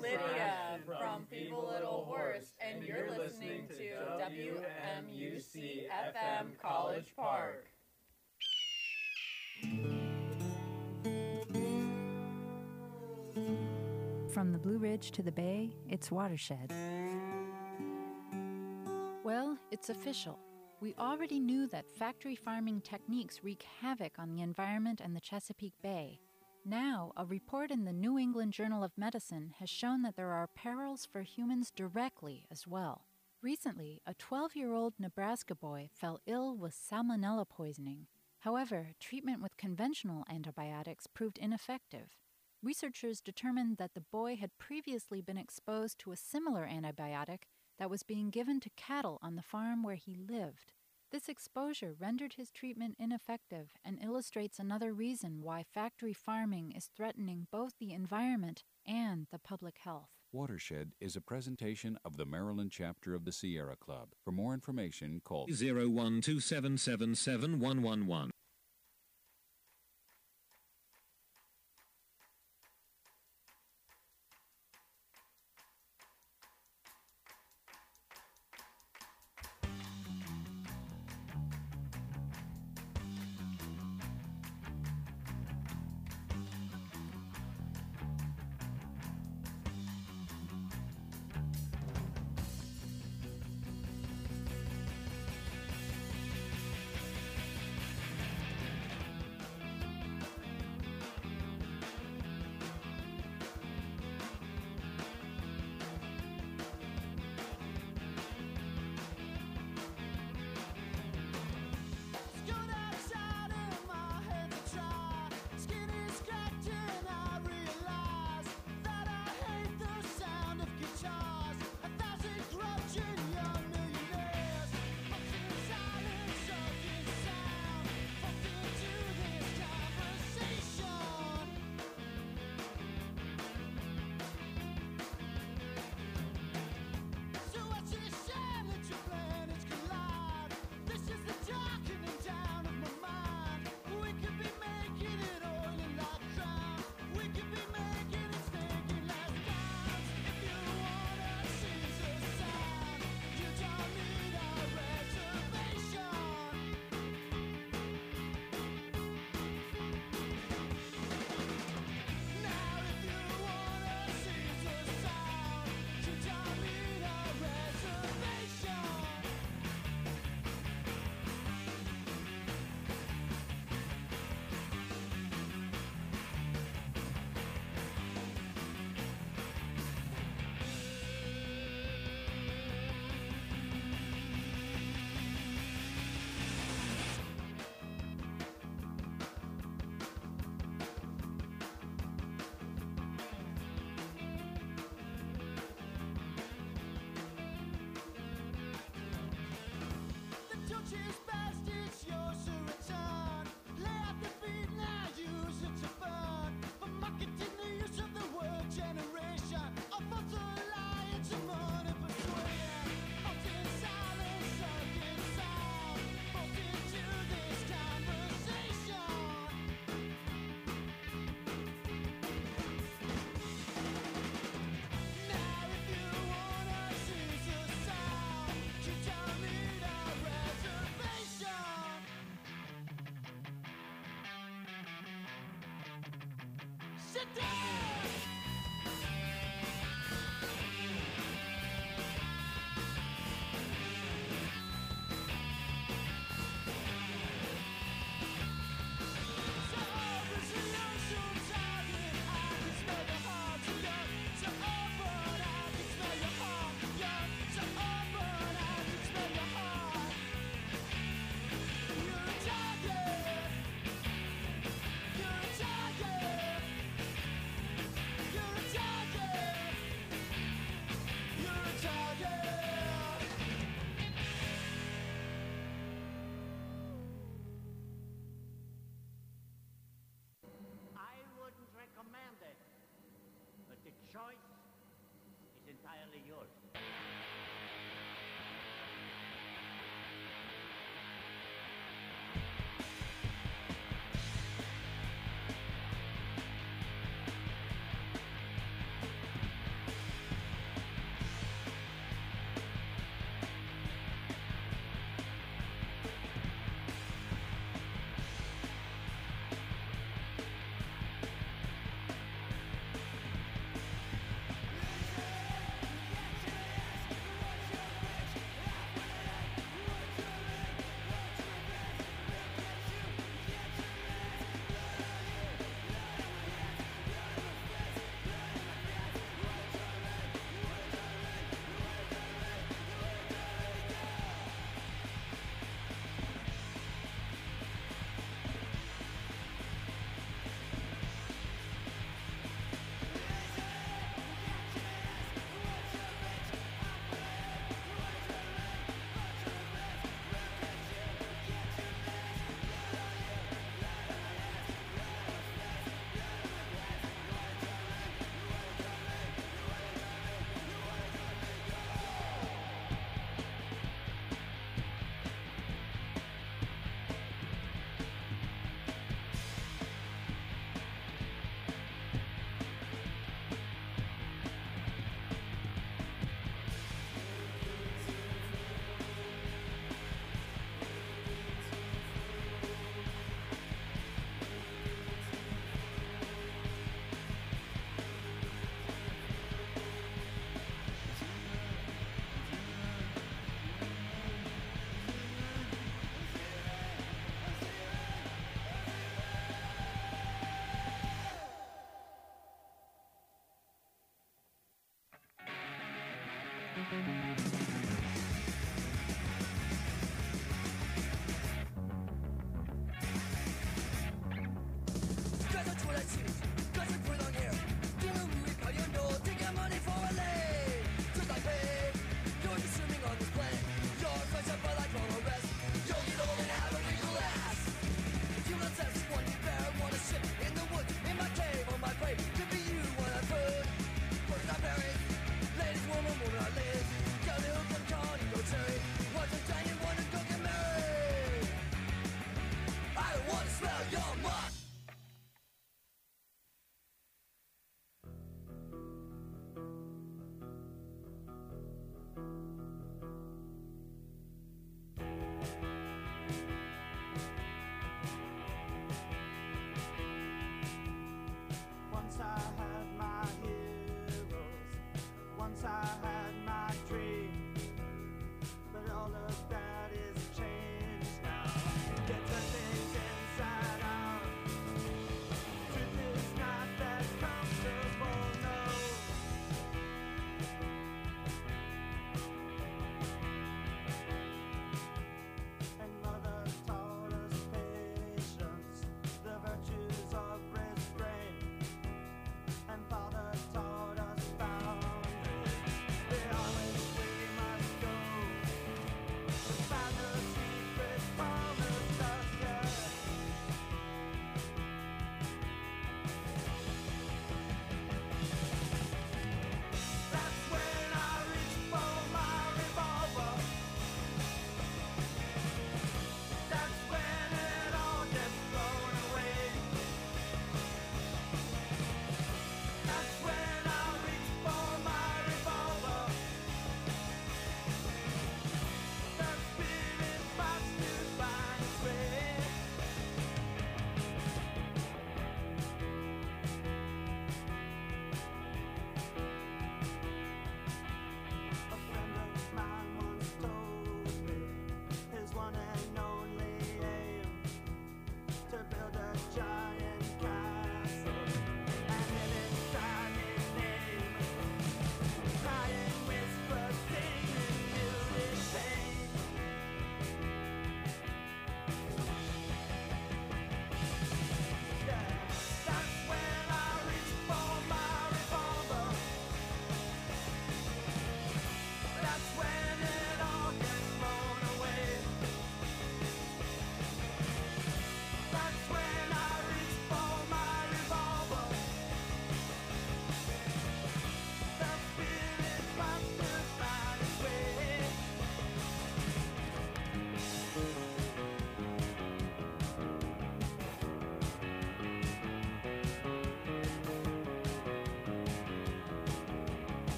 Lydia from Feeble Little Horse, and you're listening to WMUC FM College Park. From the Blue Ridge to the Bay, it's Watershed. Well, it's official. We already knew that factory farming techniques wreak havoc on the environment and the Chesapeake Bay. Now, a report in the New England Journal of Medicine has shown that there are perils for humans directly as well. Recently, a 12-year-old Nebraska boy fell ill with salmonella poisoning. However, treatment with conventional antibiotics proved ineffective. Researchers determined that the boy had previously been exposed to a similar antibiotic that was being given to cattle on the farm where he lived. This exposure rendered his treatment ineffective and illustrates another reason why factory farming is threatening both the environment and the public health. Watershed is a presentation of the Maryland chapter of the Sierra Club. For more information, call 012777111. Ladies, woman, woman, I live. Got a little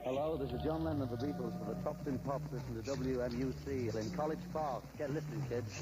Hello, this is John Lennon of the Beatles for the Tops in Pops. Listen to WMUC in College Park. Get listening, kids.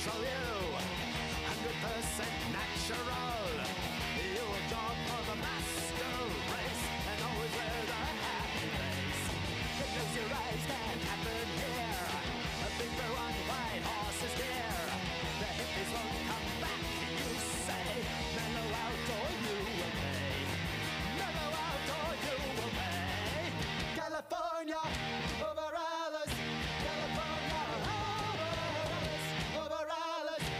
natural you, 100% natural. You will jog for the master race and always wear the happy face. The things you rise can happen here. A big blue on white horse is dear. The hippies won't come back, you say. Mellow out or you will pay. Mellow out or you will pay. California over Alice. California over Alice. Over Alice.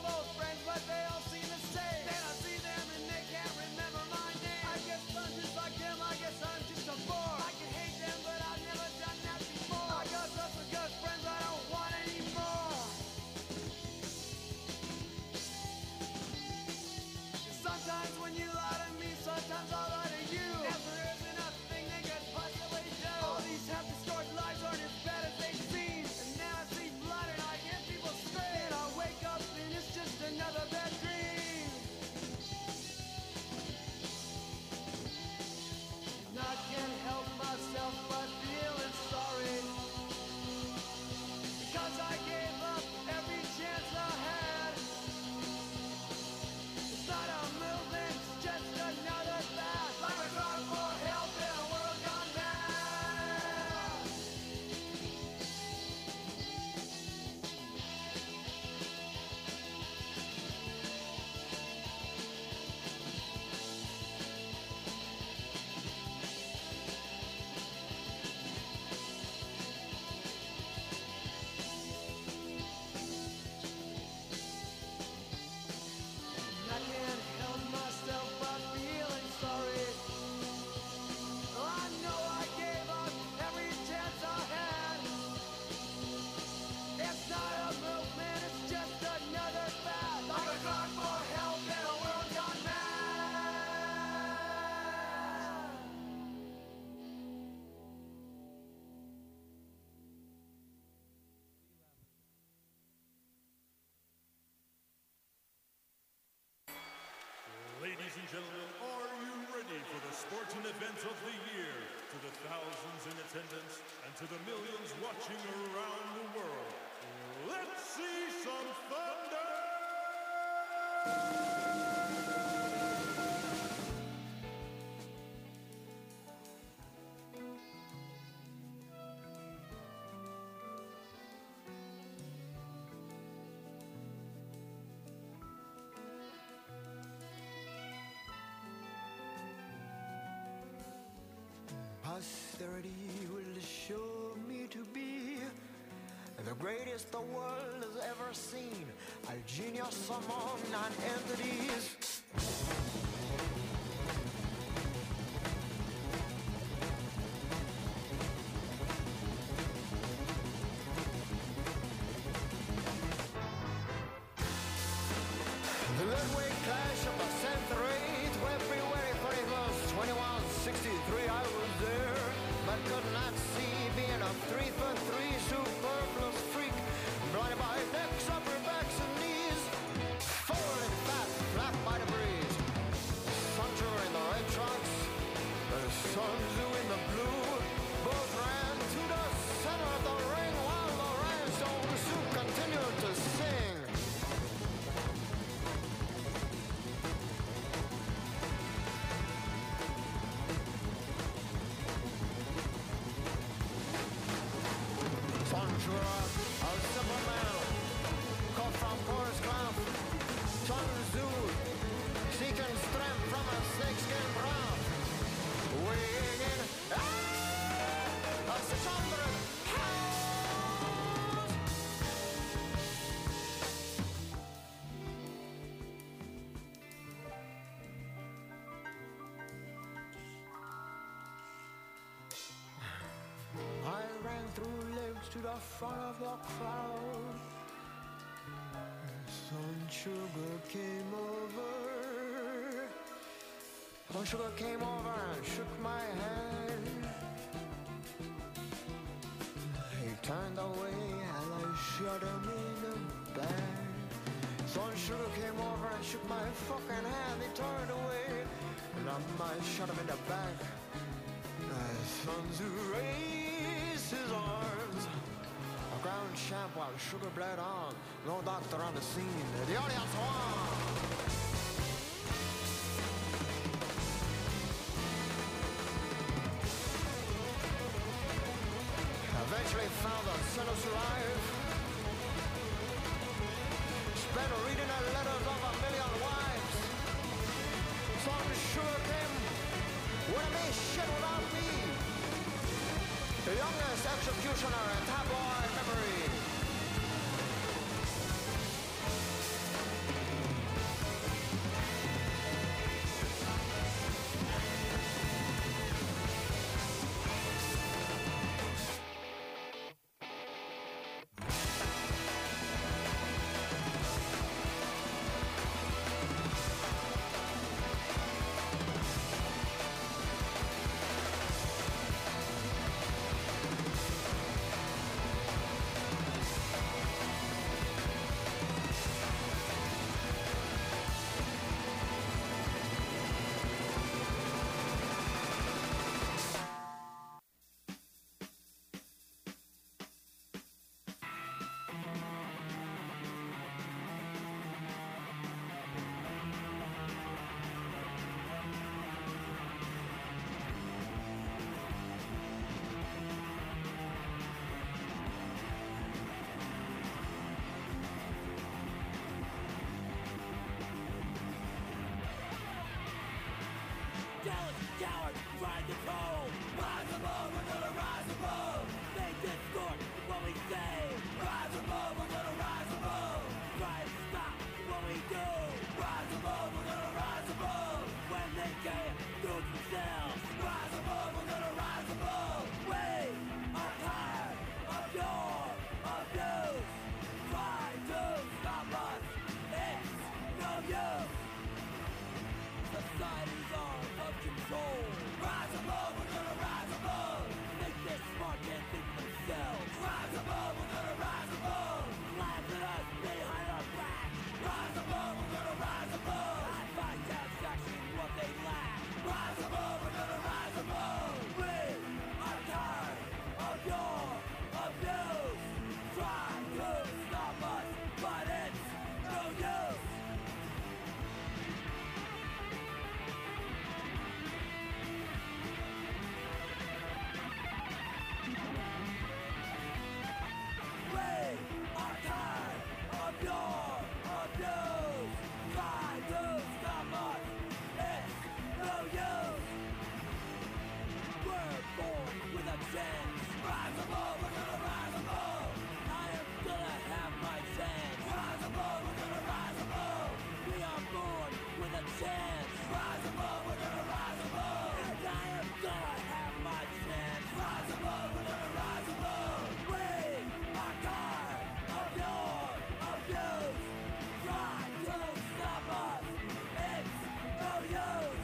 old friends, but they all seem the same. Then I see them and they can't remember my name. I guess I'm just like them, I guess I'm just a bore. I can hate them, but I've never done that before. I got lots of good friends, I don't want any more. Sometimes when you lie to me, sometimes I'll lie to you. Never isn't a thing they could possibly do. All these half-distorted lies aren't as bad as they seem. And now I see blood and I hear people scream. And I wake up and it's just another bad dream. And I can't help myself but feeling sorry, because I gave up every chance I had. It's not a movement, it's just another fad. Like a cry for help in a world gone mad. I can't help myself but feeling sorry. I know I gave up every chance I had. It's not a movement, it's just another fad. Like a cry for help in a world gone mad. Ladies and gentlemen, are you ready for the sporting event of the year? To the thousands in attendance and to the millions watching around the world, let's see some thunder! Posterity will show me to be the greatest the world has ever seen, a genius among non-entities. The midway clash of the century, February 31st, 2163, I was there, but could not see, being a 3-foot-3 superfluous freak, blinded by necks, upper backs, and knees, folded fat, flapped by the breeze. Sancho in the red trunks, Sun Tzu in the blue, both ran to the center of the ring while the rhinestone suit continued to sing. Sanjura, a simple man, cut from Forest Clough. Sun Tzu, seeking strength from a snakeskin brow. Weighing in, a 600 pounds. I ran through legs to the front of the crowd. Sun Sugar came over. Sun Sugar came over and shook my hand. He turned away and I shot him in the back. Sun Sugar came over and shook my fucking hand. He turned away and I shot him in the back. Sun Tzu raised his arms. A ground champ while Sugar bled on. No doctor on the scene. The audience won. Eventually found the sinners alive. Spent reading the letters of a million wives. Sun Sugar came with me shit without me. The youngest executioner in tabloid memory. cowards try to control. Rise above, we're gonna rise above. They distort what we say. Rise above, we're gonna rise above. Try to stop what we do. Rise above, we're gonna rise above. When they can't do it themselves. Rise above, we're gonna rise above. We are tired of your abuse. Try to stop us. It's no use. Societies are out of control. Rise above, we're gonna rise above. Think this smart, can't think themselves. Rise above, we're gonna rise above. Laugh at us behind our back. Rise above, we're gonna rise above. I find satisfaction in what they lack. Rise above, we're gonna rise above. We are tired of your abuse. Try to stop us, but it's no use. Rise above, we're gonna rise above. I am gonna have my chance. Rise above, we're gonna rise above. We are born with a chance. Rise above, we're gonna rise above. And I am gonna have my chance. Rise above, we're gonna rise above. We are tired of your abuse. Try to stop us. It's no use.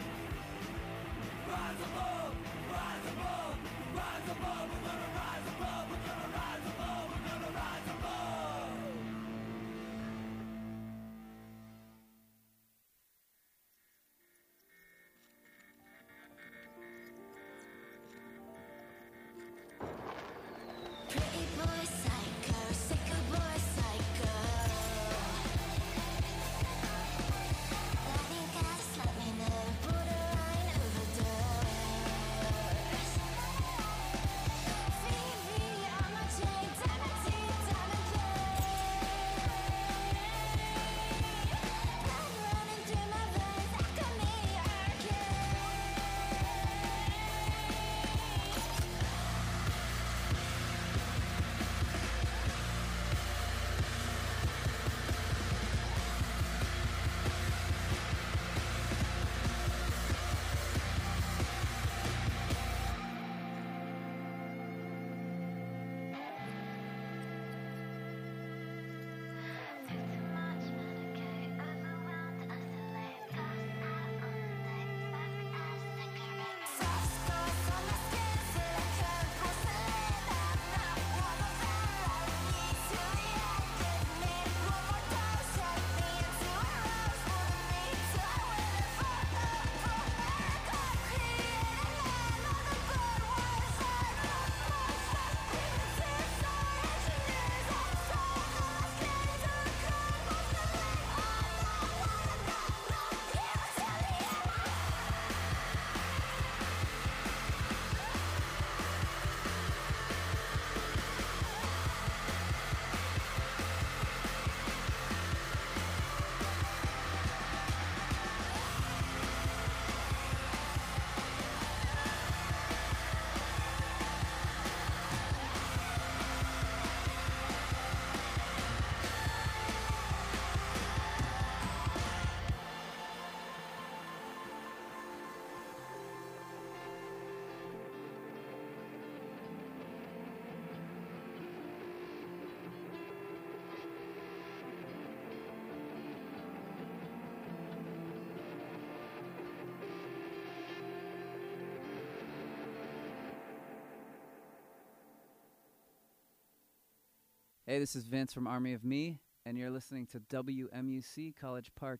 Rise above, rise above. Rise above, we're gonna rise above, we're gonna rise above, we're gonna rise above. Pretty boy psycho, sicko boy psycho. Lightning gas, let me know, borderline overdose. Hey, this is Vince from Army of Me, and you're listening to WMUC College Park.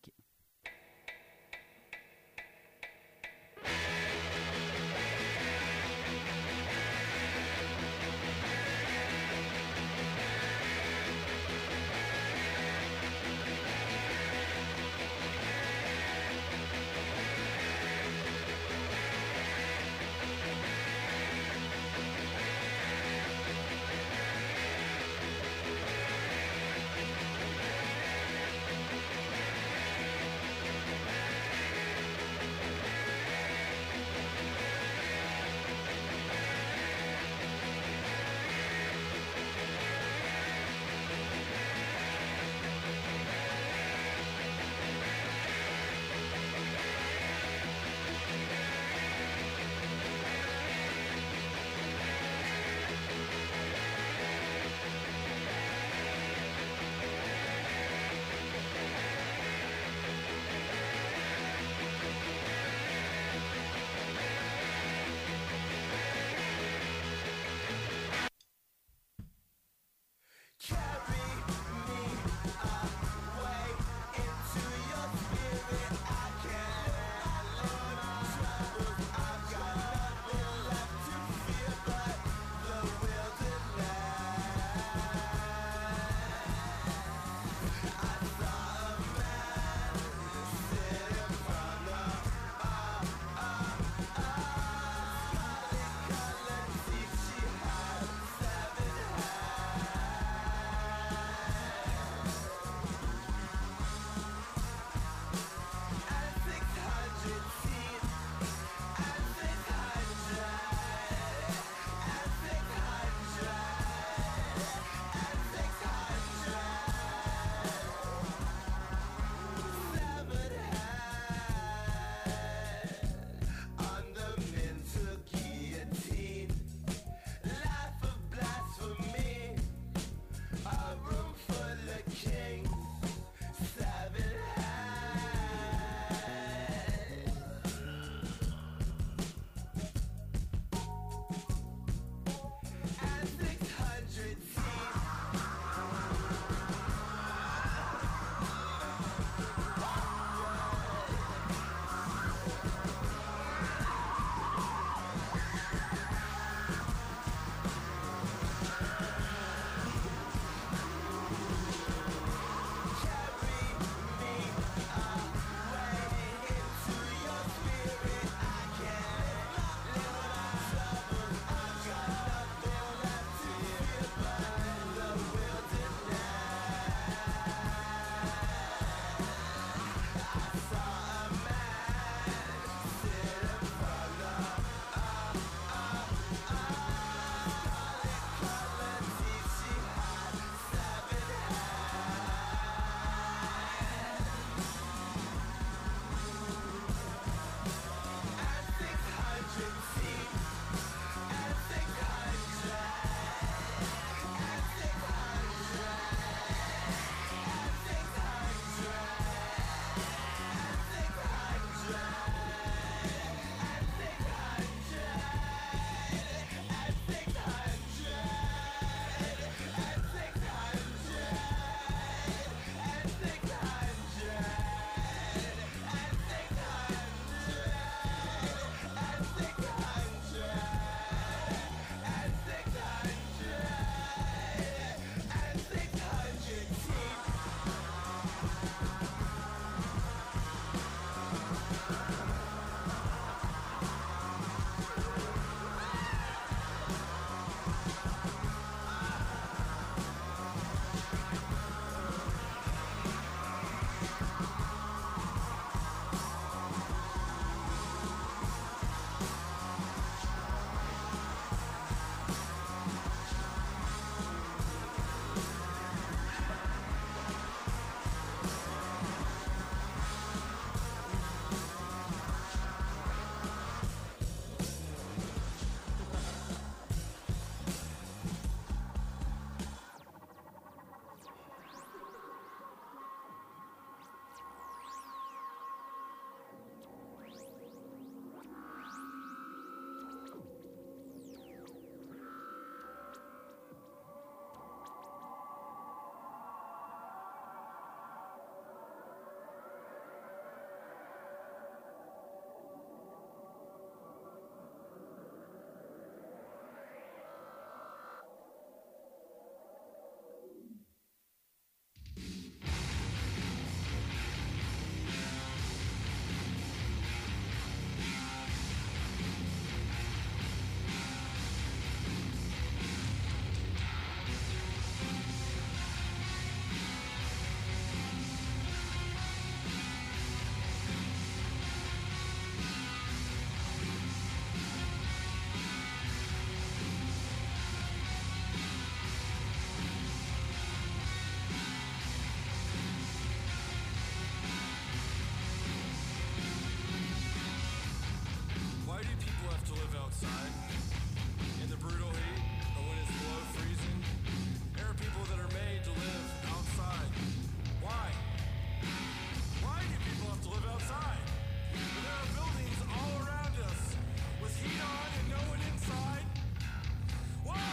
outside in the brutal heat or when it's below freezing. There are people that are made to live outside. Why? Why do people have to live outside? When there are buildings all around us with heat on and no one inside. Why?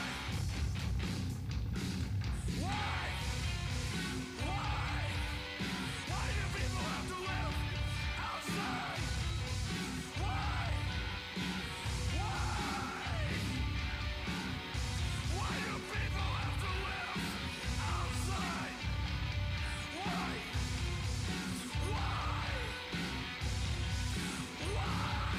Why? Why? Why do people have to live outside? Why? Why? Why do people have to live outside? Why? Why? Why?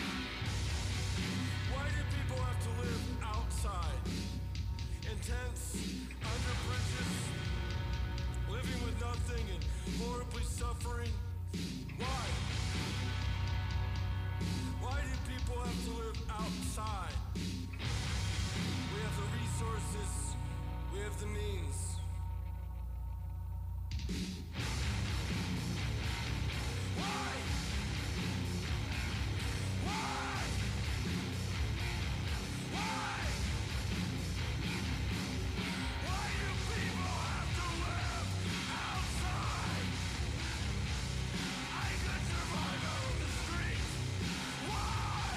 Why do people have to live outside? In tents, under bridges, living with nothing and horribly suffering. Why? Why do people have to live outside? We have the resources, we have the means. Why? Why? Why? Why do people have to live outside? I could survive out on the streets. Why?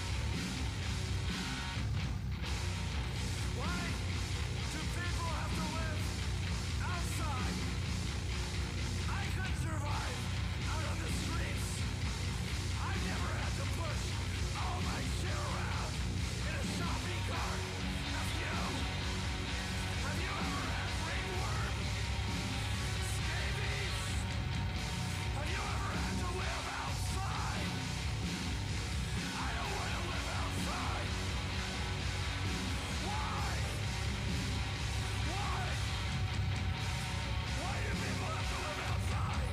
Why do people have to live outside? I could survive out on the streets. I never had to push all my shit around in a shopping cart. Have you? Have you ever had ringworm? Scabies? Have you ever had to live outside? I don't want to live outside. Why? Why? Why do people have to live outside?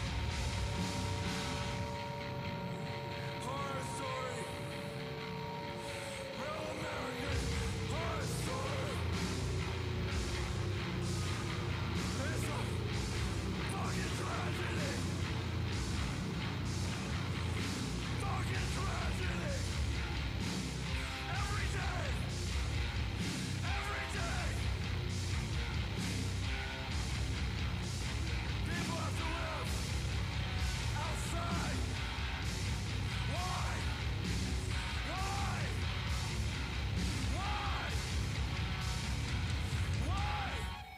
Horror story. Real American horror story. It's a fucking tragedy. Fucking tragedy. Every day. Every day. People have to live outside. Why? Why? Why? Why?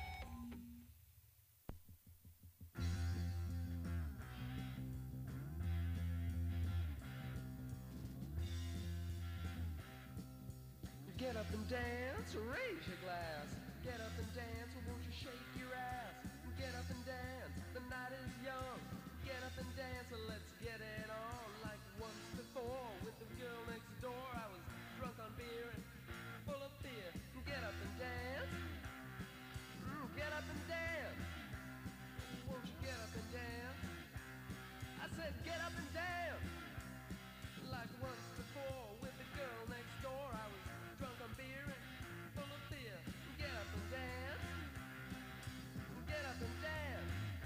Get up and dance, raise your glass. Get up and dance, won't you shake your ass? Get up and dance, the night is young. Get up and dance, let's get it on. Like once before, with the girl next door, I was drunk on beer and full of fear. Get up and dance. Get up and dance. Won't you get up and dance? I said get up and dance. Like once before, with the girl next door, I was drunk on beer and full of fear. Get up and dance. Get up and dance.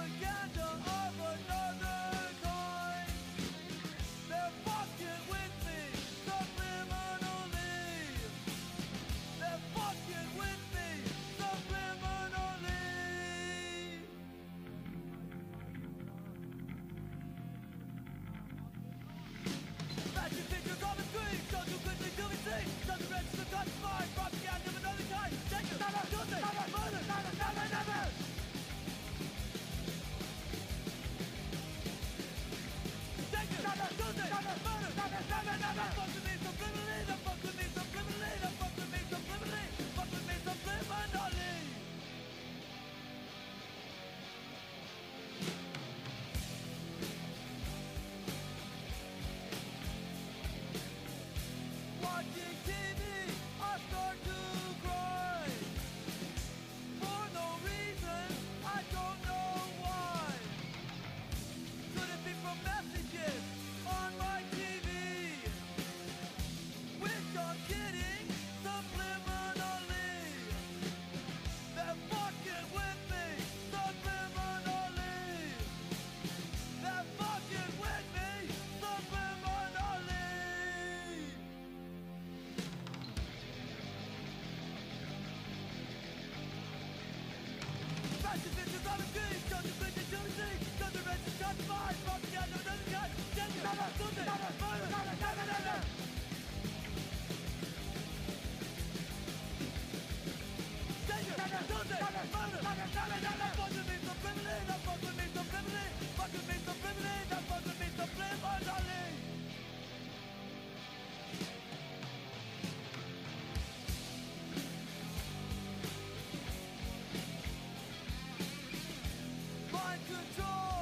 propaganda of another kind. They're fucking with me subliminally. They're fucking with me subliminally. Fashion pictures on the screen, so too quickly to be seen. Doesn't register, cuts mine, propaganda of another kind. Take it, never, murder, never. Take it, never, murder, never. Fuck with me subliminally, the fuck with me subliminally, the fuck with me subliminally, fuck with me subliminally. Watching TV, I start to cry. For no reason, I don't know why. Could it be from messages on my TV? Which I'm getting subliminally. They're fucking with me subliminally. They're fucking with me subliminally. Fashion pictures on the screen, don't you think that you see? Doesn't register, cuts mine, propaganda of another kind. Take it, never, murder, never. Take it, never, murder, never. Fuck with me subliminally, that fuck with me subliminally, fuck with me subliminally, that fuck with me subliminally. Mind control.